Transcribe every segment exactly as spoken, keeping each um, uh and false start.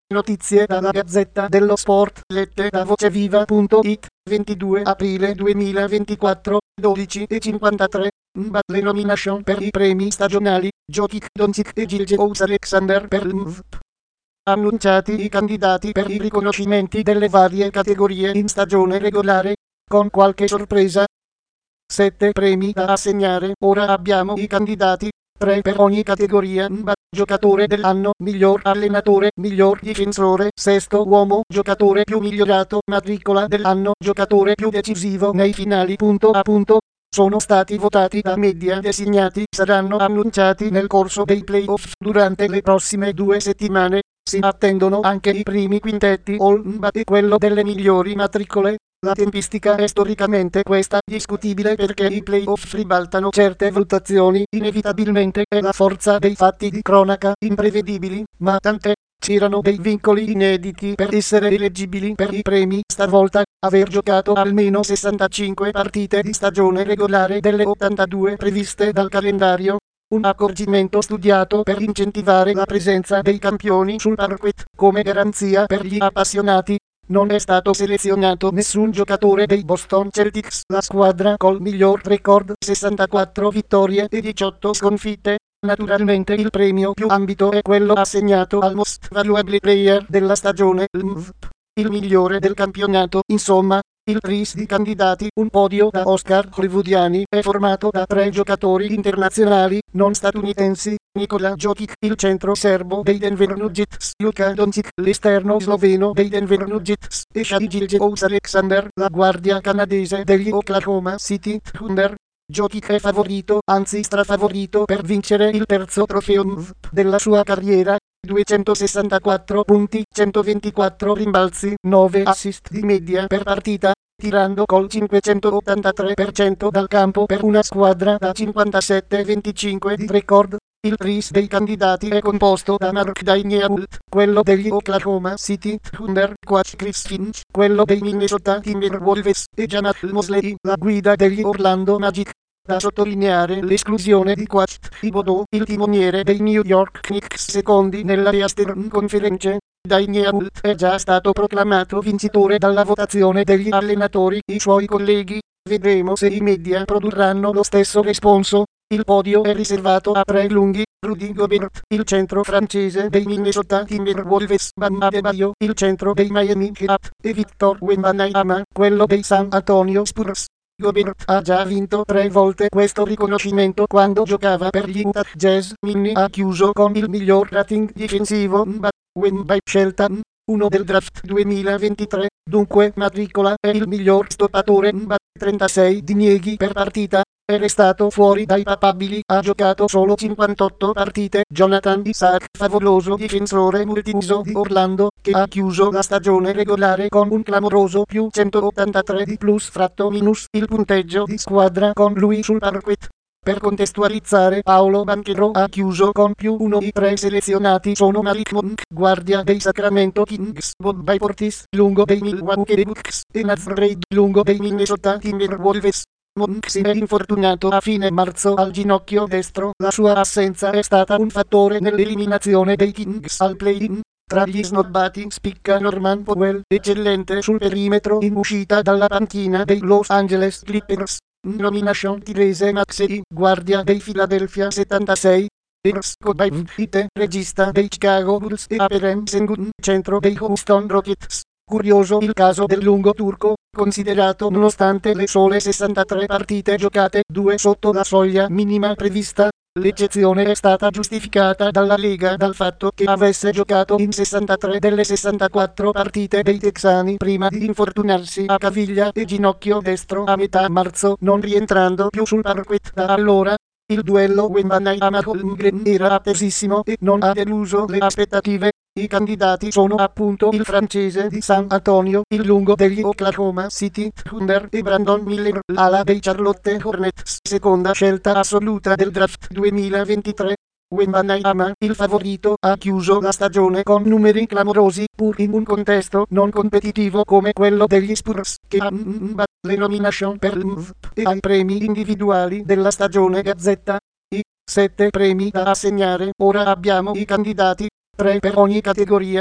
Notizie dalla Gazzetta dello Sport, lette da voceviva punto it, ventidue aprile duemilaventiquattro, dodici e cinquantatré. Le nomination per i premi stagionali, Jokic, Doncic e Gilgeous Alexander per l'M V P. Annunciati i candidati per i riconoscimenti delle varie categorie in stagione regolare, con qualche sorpresa. Sette premi da assegnare, ora abbiamo i candidati, tre per ogni categoria. N B A, giocatore dell'anno, miglior allenatore, miglior difensore, sesto uomo, giocatore più migliorato, matricola dell'anno, giocatore più decisivo nei finali. Punto a punto. Sono stati votati da media designati, saranno annunciati nel corso dei playoff durante le prossime due settimane. Si attendono anche i primi quintetti All N B A e quello delle migliori matricole. La tempistica è storicamente questa, discutibile perché i playoff ribaltano certe valutazioni, inevitabilmente è la forza dei fatti di cronaca, imprevedibili, ma tant'è. C'erano dei vincoli inediti per essere eleggibili per i premi stavolta, aver giocato almeno sessantacinque partite di stagione regolare delle ottantadue previste dal calendario. Un accorgimento studiato per incentivare la presenza dei campioni sul parquet, come garanzia per gli appassionati. Non è stato selezionato nessun giocatore dei Boston Celtics, la squadra col miglior record, sessantaquattro vittorie e diciotto sconfitte. Naturalmente il premio più ambito è quello assegnato al Most Valuable Player della stagione, l'M V P, il migliore del campionato. Insomma, il tris di candidati, un podio da Oscar hollywoodiani, è formato da tre giocatori internazionali, non statunitensi: Nikola Jokic, il centro serbo dei Denver Nuggets, Luka Doncic, l'esterno sloveno dei Denver Nuggets, e Shai Gilgeous Alexander, la guardia canadese degli Oklahoma City Thunder. Jokic è favorito, anzi strafavorito, per vincere il terzo trofeo M V P della sua carriera. duecentosessantaquattro punti, centoventiquattro rimbalzi, nove assist di media per partita, tirando col cinquecentottantatré per cento dal campo per una squadra da cinquantasette venticinque di record. Il tris dei candidati è composto da Markieff, quello degli Oklahoma City Thunder, coach Chris Finch, quello dei Minnesota Timberwolves, e Jamal Mosley, la guida degli Orlando Magic. Da sottolineare l'esclusione di coach Thibodeau, il timoniere dei New York Knicks, secondi nella Eastern Conference. Daniel è già stato proclamato vincitore dalla votazione degli allenatori, i suoi colleghi. Vedremo se i media produrranno lo stesso responso. Il podio è riservato a tre lunghi: Rudy Gobert, il centro francese dei Minnesota Timberwolves, Bam Adebayo, il centro dei Miami Heat, e Victor Wembanyama, quello dei San Antonio Spurs. Gobert ha già vinto tre volte questo riconoscimento quando giocava per gli Utah Jazz. Minnie ha chiuso con il miglior rating difensivo. N B A, Wemby scelta N uno del draft duemilaventitré, dunque matricola, è il miglior stoppatore. N B A, trentasei dinieghi per partita, è restato fuori dai papabili, ha giocato solo cinquantotto partite. Jonathan Isaac, favoloso difensore multiuso di Orlando, che ha chiuso la stagione regolare con un clamoroso più centottantatré di plus fratto minus, il punteggio di squadra con lui sul parquet. Per contestualizzare, Paolo Banchero ha chiuso con più uno. I tre selezionati sono Malik Monk, guardia dei Sacramento Kings, Bobby Portis, lungo dei Milwaukee Bucks, e Naz Reid, lungo dei Minnesota Timberwolves. Monk si è infortunato a fine marzo al ginocchio destro. La sua assenza è stata un fattore nell'eliminazione dei Kings al play-in. Tra gli snobbati spicca Norman Powell, eccellente sul perimetro in uscita dalla panchina dei Los Angeles Clippers. Nomination Tyrese Maxey, guardia dei Philadelphia settantasei. Ers Kobayashi, regista dei Chicago Bulls, e Alperen Sengun, centro dei Houston Rockets. Curioso il caso del lungo turco, considerato nonostante le sole sessantatré partite giocate, due sotto la soglia minima prevista. L'eccezione è stata giustificata dalla Lega dal fatto che avesse giocato in sessantatré delle sessantaquattro partite dei texani prima di infortunarsi a caviglia e ginocchio destro a metà marzo, non rientrando più sul parquet da allora. Il duello Wembanyama-Holmgren era attesissimo e non ha deluso le aspettative. I candidati sono appunto il francese di San Antonio, il lungo degli Oklahoma City Thunder, e Brandon Miller, l'ala dei Charlotte Hornets, seconda scelta assoluta del draft duemilaventitré. Wembanyama, il favorito, ha chiuso la stagione con numeri clamorosi, pur in un contesto non competitivo come quello degli Spurs, che ha N B A, le nomination per l'M V P e ai premi individuali della stagione. Gazzetta. I sette premi da assegnare, ora abbiamo i candidati, tre per ogni categoria. N B A.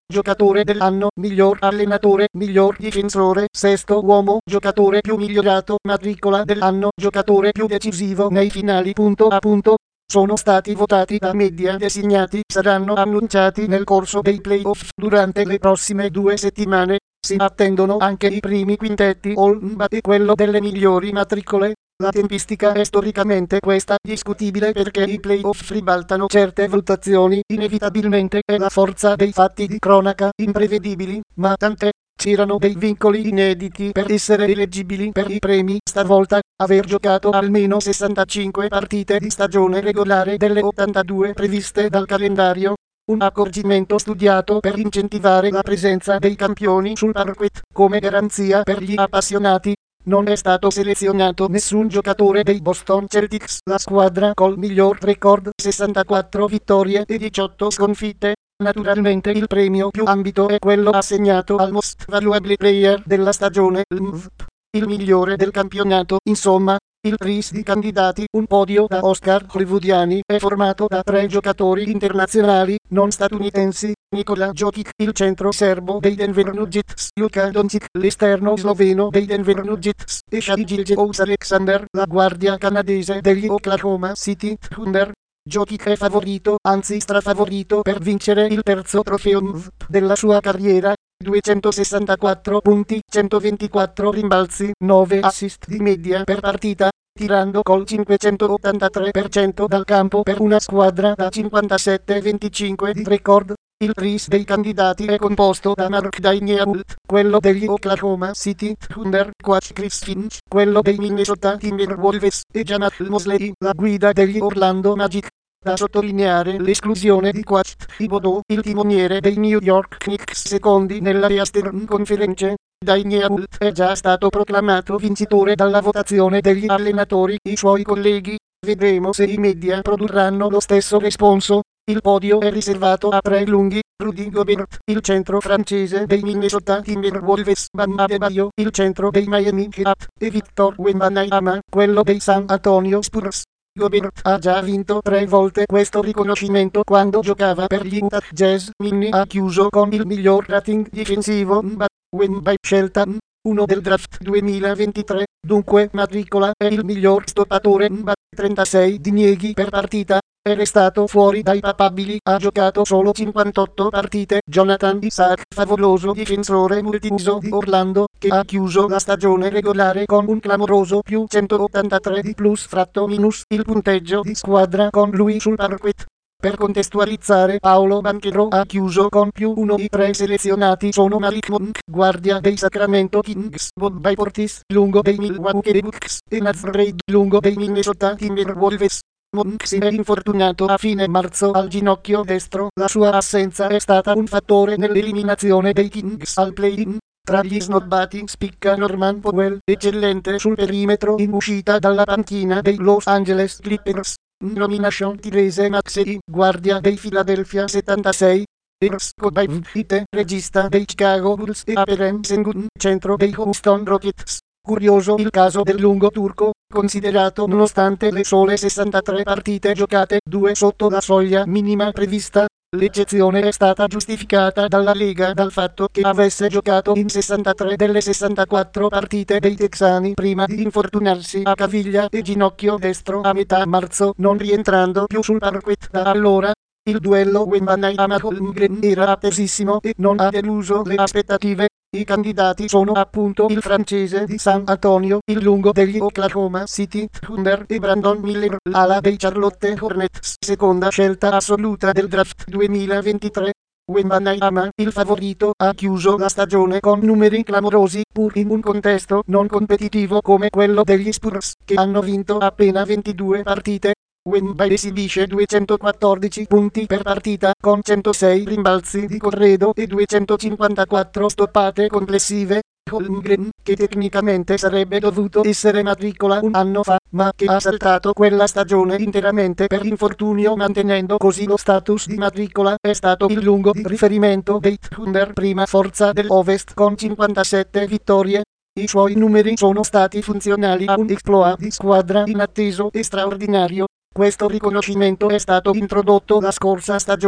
giocatore dell'anno, miglior allenatore, miglior difensore, sesto uomo, giocatore più migliorato, matricola dell'anno, giocatore più decisivo nei finali. Punto a punto. Sono stati votati da media designati, saranno annunciati nel corso dei playoff durante le prossime due settimane. Si attendono anche i primi quintetti All-N B A e quello delle migliori matricole. La tempistica è storicamente questa, discutibile perché i playoff ribaltano certe valutazioni, inevitabilmente è la forza dei fatti di cronaca, imprevedibili, ma tant'è. C'erano dei vincoli inediti per essere eleggibili per i premi stavolta, aver giocato almeno sessantacinque partite di stagione regolare delle ottantadue previste dal calendario. Un accorgimento studiato per incentivare la presenza dei campioni sul parquet, come garanzia per gli appassionati. Non è stato selezionato nessun giocatore dei Boston Celtics, la squadra col miglior record, sessantaquattro vittorie e diciotto sconfitte. Naturalmente il premio più ambito è quello assegnato al Most Valuable Player della stagione, l'M V P, il migliore del campionato. Insomma, il tris di candidati, un podio da Oscar hollywoodiani, è formato da tre giocatori internazionali, non statunitensi: Nikola Jokic, il centro serbo dei Denver Nuggets, Luka Doncic, l'esterno sloveno dei Denver Nuggets, e Shai Gilgeous-Alexander, la guardia canadese degli Oklahoma City Thunder. Jokic è favorito, anzi strafavorito per vincere il terzo trofeo M V P della sua carriera. duecentosessantaquattro punti, centoventiquattro rimbalzi, nove assist di media per partita, tirando col cinquecentottantatré per cento dal campo per una squadra da cinquantasette venticinque di record. Il tris dei candidati è composto da Mark Daigneault, quello degli Oklahoma City Thunder, coach Chris Finch, quello dei Minnesota Timberwolves, e Jamal Mosley, la guida degli Orlando Magic. Da sottolineare l'esclusione di coach Thibodeau, il timoniere dei New York Knicks, secondi nella Eastern Conference. Daigneault è già stato proclamato vincitore dalla votazione degli allenatori, i suoi colleghi. Vedremo se i media produrranno lo stesso responso. Il podio è riservato a tre lunghi: Rudy Gobert, il centro francese dei Minnesota Timberwolves, Bam Adebayo, il centro dei Miami Heat, e Victor Wembanyama, quello dei San Antonio Spurs. Gobert ha già vinto tre volte questo riconoscimento quando giocava per gli Utah Jazz. Minnie ha chiuso con il miglior rating difensivo M B A. Wemby, scelta M uno del draft duemilaventitré, dunque matricola, è il miglior stoppatore M B A, trentasei dinieghi per partita. È restato fuori dai papabili, ha giocato solo cinquantotto partite. Jonathan Isaac, favoloso difensore multiuso di Orlando, che ha chiuso la stagione regolare con un clamoroso più centottantatré di plus fratto minus il punteggio di squadra con lui sul parquet. Per contestualizzare, Paolo Banchero ha chiuso con più uno. I tre selezionati sono Malik Monk, guardia dei Sacramento Kings, Bobby Portis, lungo dei Milwaukee Bucks, e Naz Reid, lungo dei Minnesota Timberwolves. Monk si è infortunato a fine marzo al ginocchio destro. La sua assenza è stata un fattore nell'eliminazione dei Kings al play-in. Tra gli snobbati spicca Norman Powell, eccellente sul perimetro in uscita dalla panchina dei Los Angeles Clippers. Nomination Tyrese Maxey, guardia dei Philadelphia settantasei. Ears Kobayashi, regista dei Chicago Bulls, e Alperen Sengun, centro dei Houston Rockets. Curioso il caso del lungo turco, considerato nonostante le sole sessantatré partite giocate, due sotto la soglia minima prevista. L'eccezione è stata giustificata dalla Lega dal fatto che avesse giocato in sessantatré delle sessantaquattro partite dei texani prima di infortunarsi a caviglia e ginocchio destro a metà marzo, non rientrando più sul parquet da allora. Il duello Wembanyama-Holmgren era attesissimo e non ha deluso le aspettative. I candidati sono appunto il francese di San Antonio, il lungo degli Oklahoma City Thunder, e Brandon Miller, l'ala dei Charlotte Hornets, seconda scelta assoluta del draft duemilaventitré. Wembanyama, il favorito, ha chiuso la stagione con numeri clamorosi, pur in un contesto non competitivo come quello degli Spurs, che hanno vinto appena ventidue partite. Wemby esibisce duecentoquattordici punti per partita, con centosei rimbalzi di corredo e duecentocinquantaquattro stoppate complessive. Holmgren, che tecnicamente sarebbe dovuto essere matricola un anno fa, ma che ha saltato quella stagione interamente per infortunio, mantenendo così lo status di matricola, è stato il lungo di riferimento dei Thunder, prima forza dell'Ovest, con cinquantasette vittorie. I suoi numeri sono stati funzionali a un exploit di squadra inatteso e straordinario. Questo riconoscimento è stato introdotto la scorsa stagione,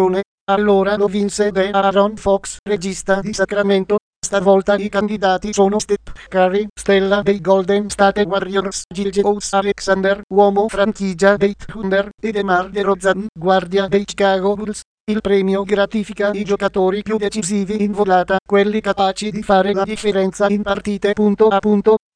Allora lo vinse De Aaron Fox, regista di Sacramento. Stavolta i candidati sono Steph Curry, stella dei Golden State Warriors, Gilgeous Alexander, uomo franchigia dei Thunder, e DeMar DeRozan, guardia dei Chicago Bulls. Il premio gratifica i giocatori più decisivi in volata, quelli capaci di fare la differenza in partite. Punto a punto.